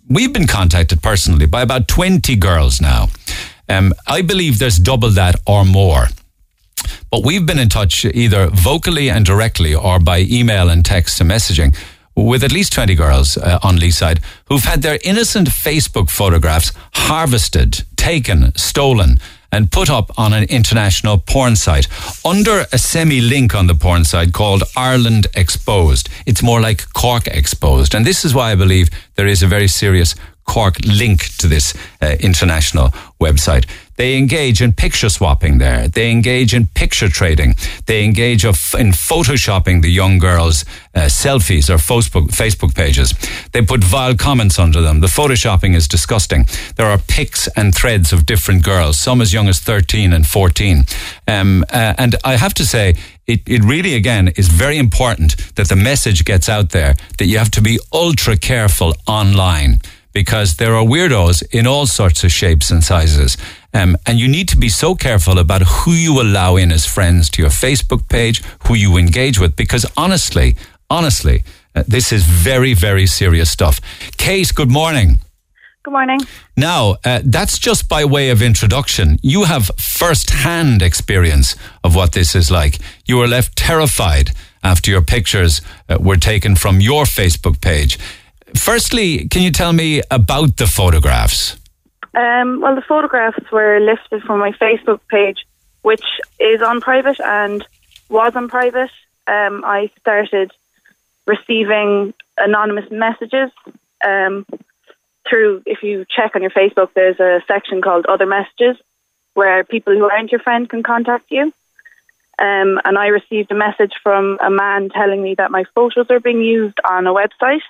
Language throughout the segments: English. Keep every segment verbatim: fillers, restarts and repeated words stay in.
we've been contacted personally by about twenty girls now. Um, I believe there's double that or more. But we've been in touch either vocally and directly or by email and text and messaging with at least twenty girls uh, on Leeside who've had their innocent Facebook photographs harvested, taken, stolen, and put up on an international porn site under a semi-link on the porn site called Ireland Exposed. It's more like Cork Exposed. And this is why I believe there is a very serious Cork link to this uh, international website. They engage in picture swapping there. They engage in picture trading. They engage of, in photoshopping the young girls' uh, selfies or Facebook, Facebook pages. They put vile comments under them. The photoshopping is disgusting. There are pics and threads of different girls, some as young as thirteen and fourteen. Um, uh, and I have to say, it, it really, again, is very important that the message gets out there that you have to be ultra careful online, because there are weirdos in all sorts of shapes and sizes. Um, and you need to be so careful about who you allow in as friends to your Facebook page, who you engage with, because honestly, honestly, uh, this is very, very serious stuff. Kate, good morning. Good morning. Now, uh, that's just by way of introduction. You have first-hand experience of what this is like. You were left terrified after your pictures uh, were taken from your Facebook page. Firstly, can you tell me about the photographs? Um, well, the photographs were lifted from my Facebook page, which is on private and was on private. Um, I started receiving anonymous messages um, through, if you check on your Facebook, there's a section called Other Messages where people who aren't your friend can contact you. Um, and I received a message from a man telling me that my photos are being used on a website.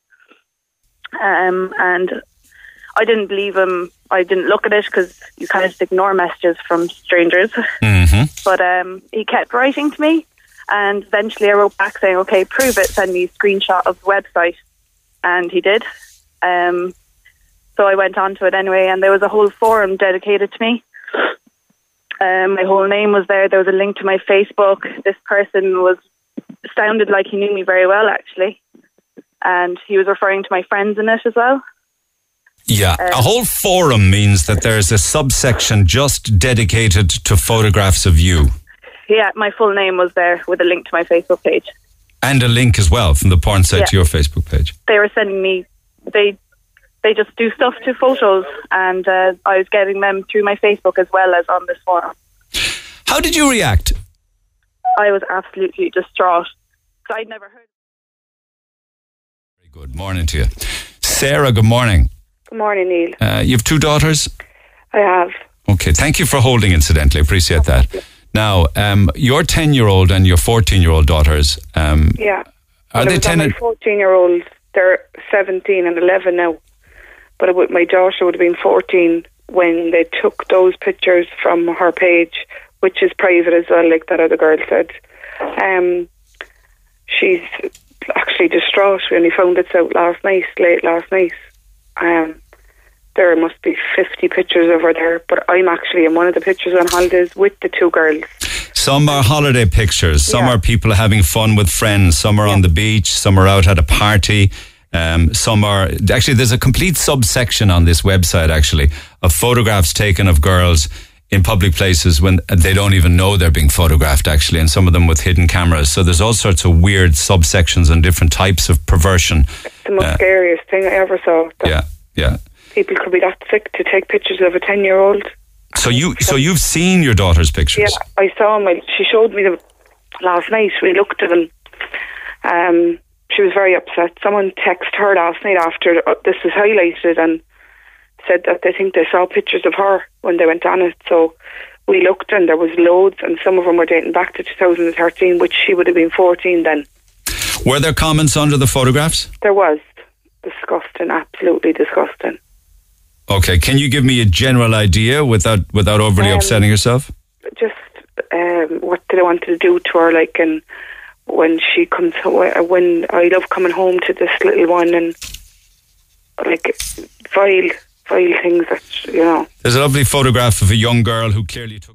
Um, and I didn't believe him. I didn't look at it because you kind of just ignore messages from strangers. Mm-hmm. But um, he kept writing to me, and eventually I wrote back saying, okay, prove it, send me a screenshot of the website. And he did. Um, so I went on to it anyway, and there was a whole forum dedicated to me. Um, my whole name was there. There was a link to my Facebook. This person was sounded like he knew me very well, actually. And he was referring to my friends in it as well. Yeah, um, a whole forum means that there's a subsection just dedicated to photographs of you. Yeah, my full name was there with a link to my Facebook page. And a link as well from the porn site yeah. to your Facebook page. They were sending me, they they just do stuff to photos, and uh, I was getting them through my Facebook as well as on this forum. How did you react? I was absolutely distraught. I'd never heard. Very good morning to you. Sarah, good morning. Good morning, Neil. Uh, you have two daughters? I have. Okay, thank you for holding, incidentally. Appreciate that. Now, um, your ten-year-old and your fourteen-year-old daughters... Um, yeah. Are well, they ten? My fourteen-year-old, they're seventeen and eleven now. But it would, my daughter would have been fourteen when they took those pictures from her page, which is private as well, like that other girl said. Um, she's actually distraught when we found it out last night, late last night. Um, there must be fifty pictures of her there, but I'm actually in one of the pictures on holidays with the two girls. Some are holiday pictures, some yeah. are people having fun with friends, some are yeah. on the beach, some are out at a party, um, some are... Actually, there's a complete subsection on this website, actually, of photographs taken of girls in public places when they don't even know they're being photographed, actually, and some of them with hidden cameras. So there's all sorts of weird subsections and different types of perversion. It's the most uh, scariest thing I ever saw. Yeah, yeah. People could be that sick to take pictures of a ten-year-old. So you, so you've seen your daughter's pictures? Yeah, I saw them. She showed me them last night. We looked at them. Um, she was very upset. Someone texted her last night after this was highlighted and said that they think they saw pictures of her when they went on it. So we looked and there was loads, and some of them were dating back to two thousand thirteen, which she would have been fourteen then. Were there comments under the photographs? There was. Disgusting, absolutely disgusting. Okay, can you give me a general idea without without overly um, upsetting yourself? Just um, what did I want to do to her, like, and when she comes home, when I love coming home to this little one, and like vile, vile things that, you know. There's a lovely photograph of a young girl who clearly took...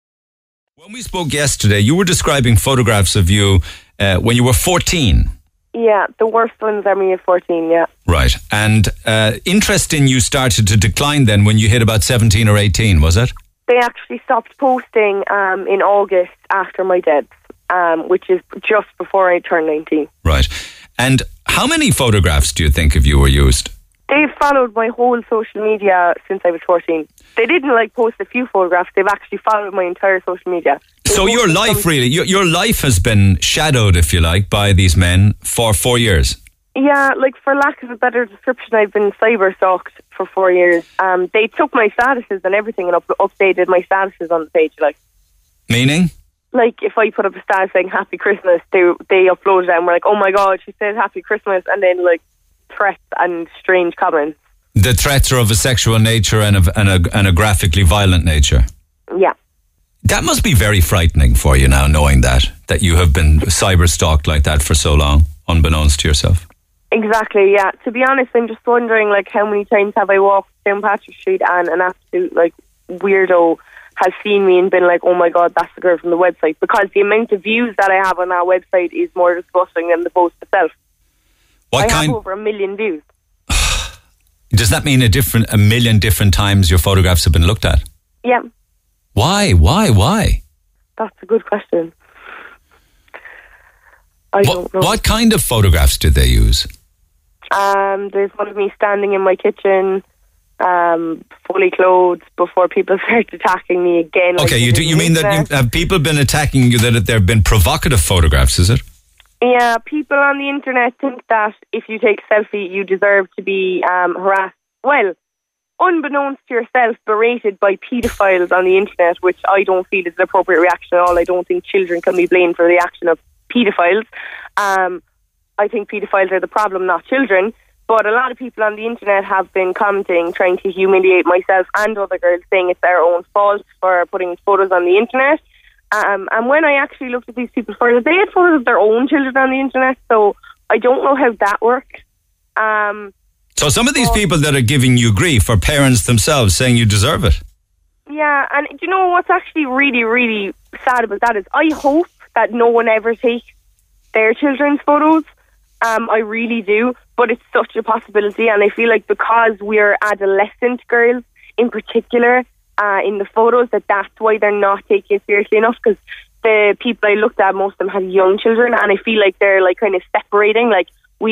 When we spoke yesterday, you were describing photographs of you uh, when you were fourteen. Yeah, the worst ones are me at fourteen, yeah. Right. And uh, interest in you started to decline then when you hit about seventeen or eighteen, was it? They actually stopped posting um, in August after my death, um, which is just before I turned nineteen. Right. And how many photographs do you think of you were used? They've followed my whole social media since I was fourteen. They didn't like post a few photographs. They've actually followed my entire social media. They so your life some... really, your, your life has been shadowed, if you like, by these men for four years. Yeah, like for lack of a better description, I've been cyber stalked for four years. Um, they took my statuses and everything and up- updated my statuses on the page. Like, meaning? Like if I put up a status saying Happy Christmas, they they uploaded it and were like, oh my God, she said Happy Christmas, and then like threats and strange comments. The threats are of a sexual nature and, of, and, a, and a graphically violent nature. Yeah. That must be very frightening for you now, knowing that, that you have been cyber-stalked like that for so long, unbeknownst to yourself. Exactly, yeah. To be honest, I'm just wondering, like, how many times have I walked down Patrick Street and an absolute, like, weirdo has seen me and been like, oh my God, that's the girl from the website. Because the amount of views that I have on that website is more disgusting than the post itself. What I kind? have over a million views. Does that mean a different, a million different times your photographs have been looked at? Yeah. Why? Why? Why? That's a good question. I what, don't know. What kind of photographs did they use? Um, there's one of me standing in my kitchen, um, fully clothed, before people started attacking me again. Okay, like you do, you mean that you, have people been attacking you, that there have been provocative photographs, is it? Yeah, people on the internet think that if you take a selfie, you deserve to be um, harassed. Well, unbeknownst to yourself, berated by paedophiles on the internet, which I don't feel is an appropriate reaction at all. I don't think children can be blamed for the action of paedophiles. Um, I think paedophiles are the problem, not children. But a lot of people on the internet have been commenting, trying to humiliate myself and other girls, saying it's their own fault for putting photos on the internet. Um, and when I actually looked at these people further, they had photos of their own children on the internet, so I don't know how that worked. Um, so some of these but, people that are giving you grief are parents themselves saying you deserve it. Yeah, and do you know what's actually really, really sad about that is I hope that no one ever takes their children's photos. Um, I really do, but it's such a possibility, and I feel like because we're adolescent girls in particular, Uh, in the photos, that that's why they're not taking it seriously enough, because the people I looked at, most of them had young children, and I feel like they're like kind of separating, like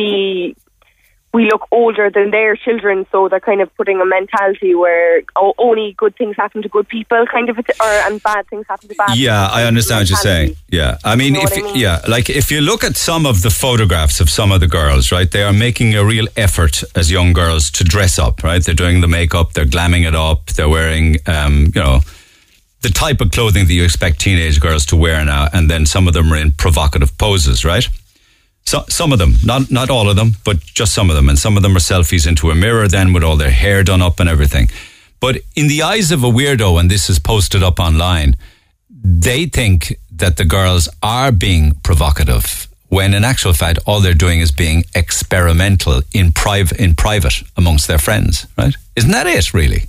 we we look older than their children, so they're kind of putting a mentality where oh, only good things happen to good people, kind of, or and bad things happen to bad yeah people. I understand what you're saying. Yeah, I mean, you know if I mean? yeah like if you look at some of the photographs of some of the girls, right, they are making a real effort as young girls to dress up, right? They're doing the makeup, they're glamming it up, they're wearing um you know the type of clothing that you expect teenage girls to wear now, and then some of them are in provocative poses, right? So, some of them, not not all of them, but just some of them. And some of them are selfies into a mirror then with all their hair done up and everything. But in the eyes of a weirdo, and this is posted up online, they think that the girls are being provocative, when in actual fact, all they're doing is being experimental in, priv- in private amongst their friends, right? Isn't that it, really?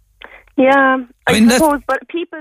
Yeah, I, I mean, suppose, but people...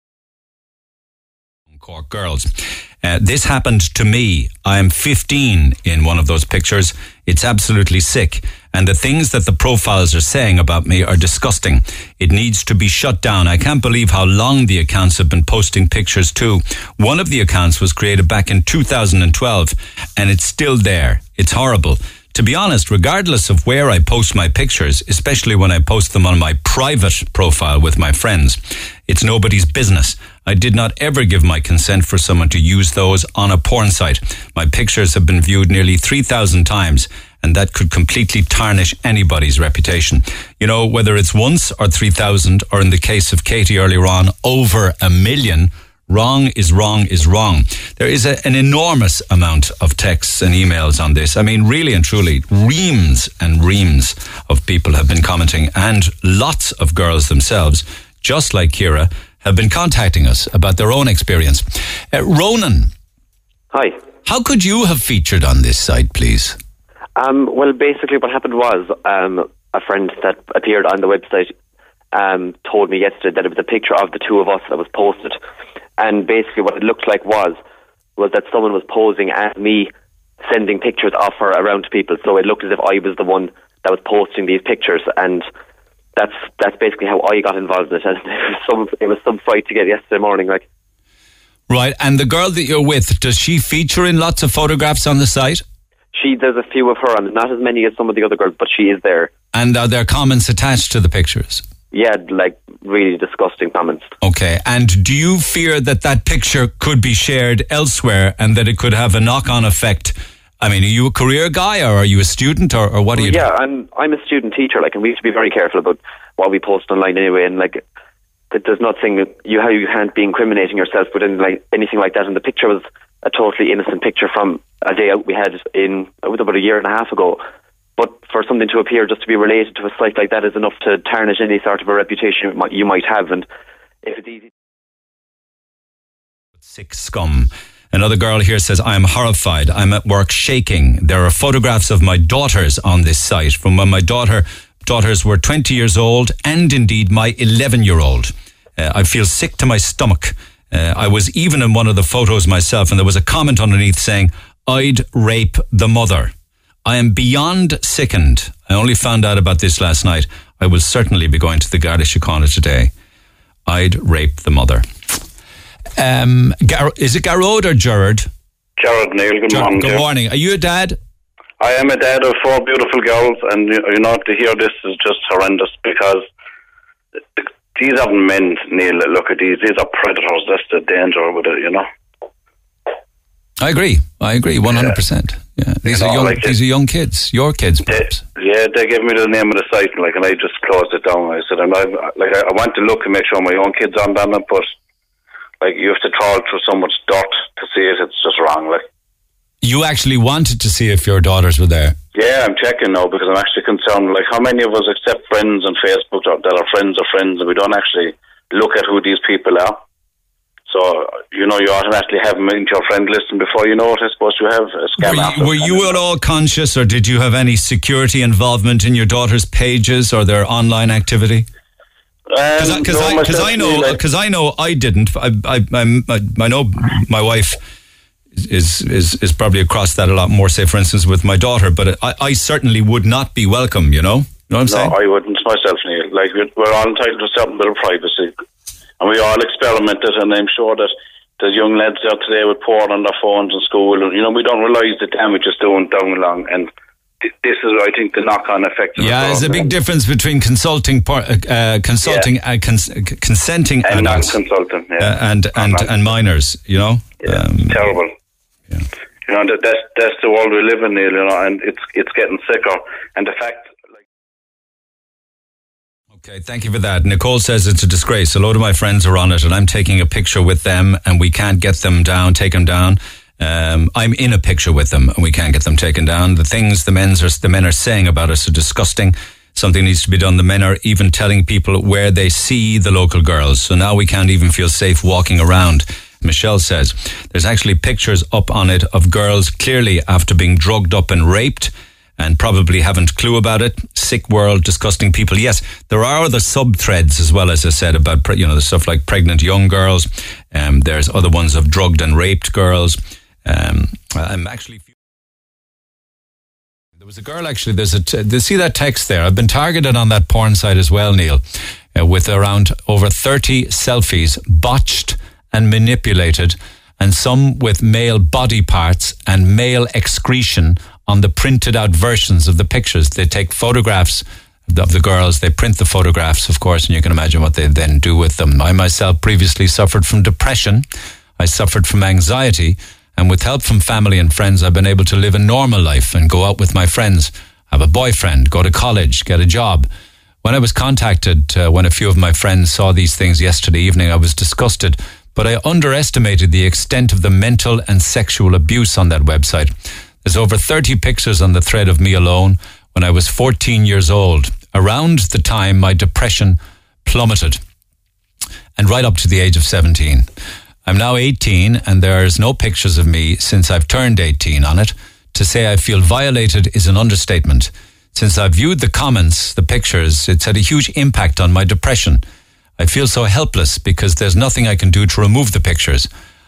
Cork girls. Uh, this happened to me. I am fifteen in one of those pictures. It's absolutely sick. And the things that the profiles are saying about me are disgusting. It needs to be shut down. I can't believe how long the accounts have been posting pictures too. One of the accounts was created back in two thousand twelve, and it's still there. It's horrible. To be honest, regardless of where I post my pictures, especially when I post them on my private profile with my friends, it's nobody's business. I did not ever give my consent for someone to use those on a porn site. My pictures have been viewed nearly three thousand times, and that could completely tarnish anybody's reputation. You know, whether it's once or three thousand, or in the case of Katie earlier on, over a million, wrong is wrong is wrong. There is a, an enormous amount of texts and emails on this. I mean, really and truly, reams and reams of people have been commenting, and lots of girls themselves, just like Ciara, have been contacting us about their own experience. Uh, Ronan. Hi. How could you have featured on this site, please? Um, well, basically what happened was um, a friend that appeared on the website um, told me yesterday that it was a picture of the two of us that was posted. And basically what it looked like was was that someone was posing as me sending pictures of her around to people, so it looked as if I was the one that was posting these pictures, and that's that's basically how I got involved in it. And it was some it was some fight to get yesterday morning, like. Right, and the girl that you're with, does she feature in lots of photographs on the site? She there's a few of her, and not as many as some of the other girls, but she is there. And are there comments attached to the pictures? Yeah, like really disgusting comments. Okay, and do you fear that that picture could be shared elsewhere and that it could have a knock-on effect? I mean, are you a career guy, or are you a student, or, or what are you yeah, doing? I'm I'm a student teacher, like, and we have to be very careful about what we post online anyway, and like, there's nothing that you how you can't be incriminating yourself with any, like anything like that. And the picture was a totally innocent picture from a day out we had in it was about a year and a half ago. But for something to appear just to be related to a site like that is enough to tarnish any sort of a reputation you might, you might have. And if it's easy, sick scum. Another girl here says, I am horrified. I'm at work shaking. There are photographs of my daughters on this site from when my daughter daughters were twenty years old, and indeed my eleven year old. Uh, I feel sick to my stomach. Uh, I was even in one of the photos myself, and there was a comment underneath saying, I'd rape the mother. I am beyond sickened. I only found out about this last night. I will certainly be going to the Garda Síochána today. I'd rape the mother. Um, Gar- is it Garrod or Gerard? Gerard, Neil, good Ger- morning. Good dear. morning. Are you a dad? I am a dad of four beautiful girls, and you, you know, to hear this is just horrendous, because these aren't men, Neil. Look at these; these are predators. That's the danger with it, you know. I agree. I agree, one hundred percent. Yeah, these You are know, young. like these it- are young kids. Your kids, They, perhaps. yeah, they gave me the name of the site, like, and I just closed it down. I said, I'm not, like, I, I want to look and make sure my own kids aren't on it, but like, you have to trawl through so much dirt to see it. It's just wrong, like. You actually wanted to see if your daughters were there. Yeah, I'm checking now because I'm actually concerned. Like, how many of us accept friends on Facebook that that are friends of friends, and we don't actually look at who these people are? So, you know, you automatically have them into your friend list, and before you know it, I suppose you have a scam. Were after you, were you at all conscious, or did you have any security involvement in your daughter's pages or their online activity? Because Um, I, no, I, myself, I know, like- because I know I didn't. I, I, I, I know my wife is is is probably across that a lot more. Say, for instance, with my daughter, but I, I certainly would not be welcome. You know, you know what I'm No, saying? I wouldn't myself, Neil. Like, we're, we're all entitled to a certain bit of privacy, and we all experimented, and I'm sure that the young lads out today would porn on their phones in school, and, you know, we don't realise the damage it's doing down along, and th- this is, I think, the knock-on effect. of it Yeah, all. there's a big difference between consulting, par- uh, consulting, Yeah. uh, cons- consenting And adults non-consultant, yeah. uh, and and Non- and minors. You know, Yeah, Um, terrible. yeah. You know, that, that's, that's the world we live in, Neil, you know, and it's it's getting sicker. And the fact... like. Okay, thank you for that. Nicole says it's a disgrace. A load of my friends are on it, and I'm taking a picture with them, and we can't get them down, take them down. Um, I'm in a picture with them, and we can't get them taken down. The things the men's are, the men are saying about us are disgusting. Something needs to be done. The men are even telling people where they see the local girls. So now we can't even feel safe walking around. Michelle says there's actually pictures up on it of girls clearly after being drugged up and raped, and probably haven't a clue about it. Sick world, disgusting people. Yes, there are other sub-threads as well, as I said, about, pre- you know, the stuff like pregnant young girls. Um, there's other ones of drugged and raped girls. Um, I'm actually... There was a girl, actually, there's a... T- see that text there? I've been targeted on that porn site as well, Neil, uh, with around over thirty selfies, botched and manipulated, and some with male body parts and male excretion on the printed out versions of the pictures. They take photographs of the girls, they print the photographs, of course, and you can imagine what they then do with them. I myself previously suffered from depression. I suffered from anxiety, and with help from family and friends, I've been able to live a normal life and go out with my friends, have a boyfriend, go to college, get a job. When I was contacted, uh, when a few of my friends saw these things yesterday evening, I was disgusted, but I underestimated the extent of the mental and sexual abuse on that website. There's over thirty pictures on the thread of me alone when I was fourteen years old, around the time my depression plummeted, and right up to the age of seventeen. I'm now eighteen, and there's no pictures of me since I've turned eighteen on it. To say I feel violated is an understatement. Since I've viewed the comments, the pictures, it's had a huge impact on my depression. I feel so helpless because there's nothing I can do to remove the pictures.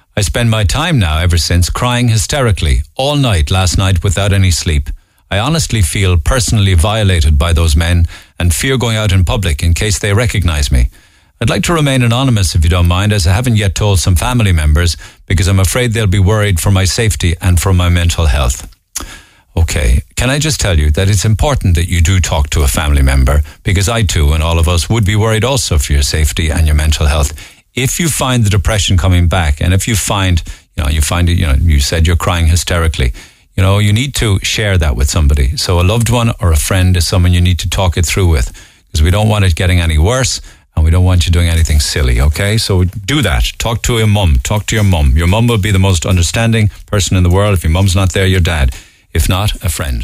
I spend my time now, ever since, crying hysterically all night last night without any sleep. I honestly feel personally violated by those men and fear going out in public in case they recognize me. I'd like to remain anonymous if you don't mind, as I haven't yet told some family members because I'm afraid they'll be worried for my safety and for my mental health. Okay, can I just tell you that it's important that you do talk to a family member, because I too and all of us would be worried also for your safety and your mental health. If you find the depression coming back, and if you find, you know, you find it, you know, you said you're crying hysterically, you know, you need to share that with somebody. So a loved one or a friend is someone you need to talk it through with, because we don't want it getting any worse and we don't want you doing anything silly, okay? So do that. Talk to your mum. Talk to your mum. Your mum will be the most understanding person in the world. If your mum's not there, your dad. If not, a friend.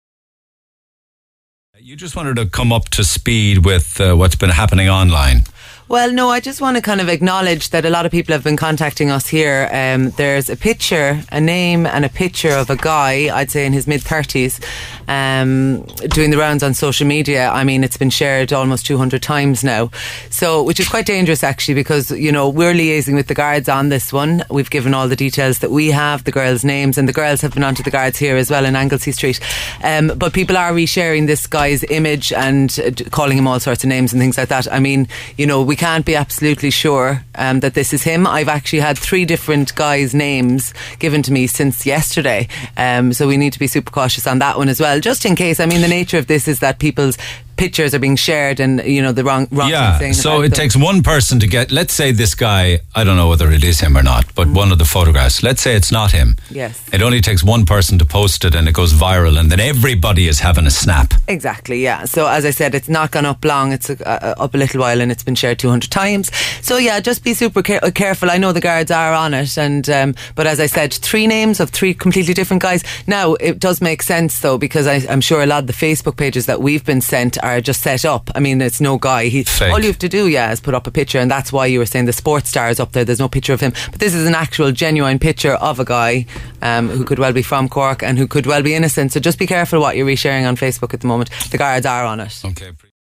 You just wanted to come up to speed with uh, what's been happening online. Well, no, I just want to kind of acknowledge that a lot of people have been contacting us here. Um, there's a picture, a name and a picture of a guy, I'd say in his mid-thirties, um, doing the rounds on social media. I mean, it's been shared almost two hundred times now. So, which is quite dangerous, actually, because, you know, we're liaising with the guards on this one. We've given all the details that we have, the girls' names, and the girls have been onto the guards here as well in Anglesey Street. Um, but people are resharing this guy's image and uh, calling him all sorts of names and things like that. I mean, you know, we can't be absolutely sure um, that this is him. I've actually had three different guys' names given to me since yesterday, um, so we need to be super cautious on that one as well, just in case. I mean, the nature of this is that people's pictures are being shared and, you know, the wrong, wrong yeah, thing. So it them. takes one person to get, let's say this guy, I don't know whether it is him or not, but mm. one of the photographs, let's say it's not him. Yes. It only takes one person to post it and it goes viral and then everybody is having a snap. Exactly, yeah. So as I said, it's not gone up long, it's uh, uh, up a little while and it's been shared two hundred times. So yeah, just be super care- careful. I know the guards are on it, and um, but as I said, three names of three completely different guys. Now, it does make sense though, because I, I'm sure a lot of the Facebook pages that we've been sent are just set up. I mean, it's no guy. He, all you have to do, yeah, is put up a picture, and that's why you were saying the sports star is up there. There's no picture of him, but this is an actual genuine picture of a guy um, who could well be from Cork and who could well be innocent. So just be careful what you're resharing on Facebook at the moment. The guards are on it. Okay.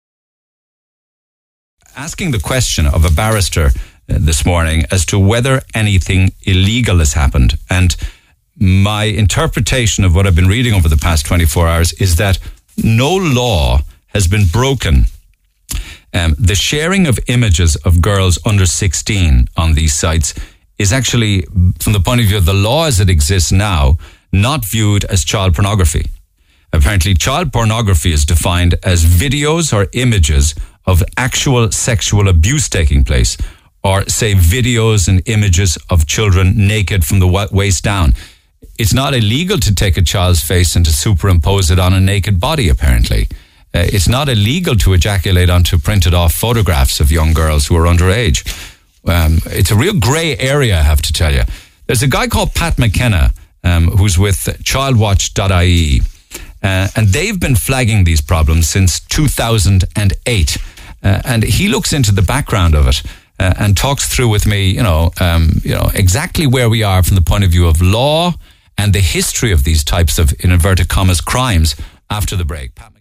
Asking the question of a barrister uh, this morning as to whether anything illegal has happened, and my interpretation of what I've been reading over the past twenty-four hours is that no law has been broken. Um, the sharing of images of girls under sixteen on these sites is actually, from the point of view of the law as it exists now, not viewed as child pornography. Apparently, child pornography is defined as videos or images of actual sexual abuse taking place, or say videos and images of children naked from the waist down. It's not illegal to take a child's face and to superimpose it on a naked body, apparently. Uh, it's not illegal to ejaculate onto printed off photographs of young girls who are underage. Um, it's a real grey area, I have to tell you. There's a guy called Pat McKenna, um, who's with child watch dot I E, uh, and they've been flagging these problems since two thousand eight. Uh, and he looks into the background of it uh, and talks through with me, you know, um, you know, exactly where we are from the point of view of law and the history of these types of, in inverted commas, crimes after the break. Pat,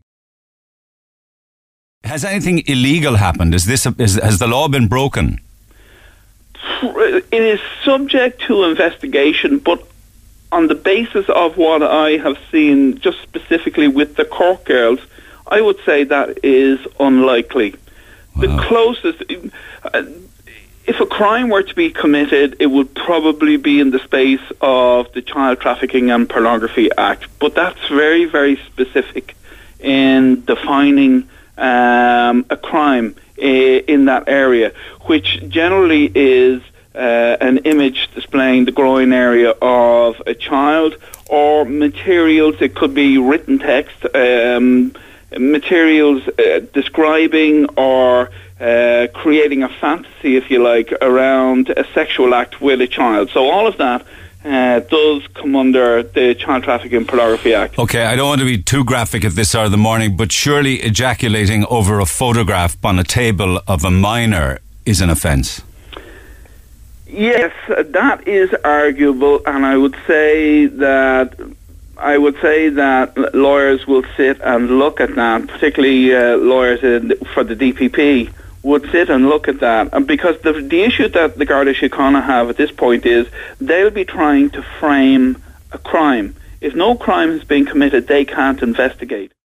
has anything illegal happened? Is this a, is, has the law been broken? It is subject to investigation, but on the basis of what I have seen, just specifically with the Cork girls, I would say that is unlikely. Wow. The closest, uh, if a crime were to be committed, it would probably be in the space of the Child Trafficking and Pornography Act, but that's very, very specific in defining um, a crime in that area, which generally is uh, an image displaying the groin area of a child, or materials. It could be written text, um, materials uh, describing or uh, creating a fantasy, if you like, around a sexual act with a child. So all of that Uh, does come under the Child Trafficking and Pornography Act. Okay, I don't want to be too graphic at this hour of the morning, but surely ejaculating over a photograph on a table of a minor is an offence. Yes, that is arguable, and I would say that I would say that lawyers will sit and look at that, particularly uh, lawyers in, for the D P P would sit and look at that. And because the the issue that the Garda Síochána have at this point is they'll be trying to frame a crime. If no crime has been committed, they can't investigate.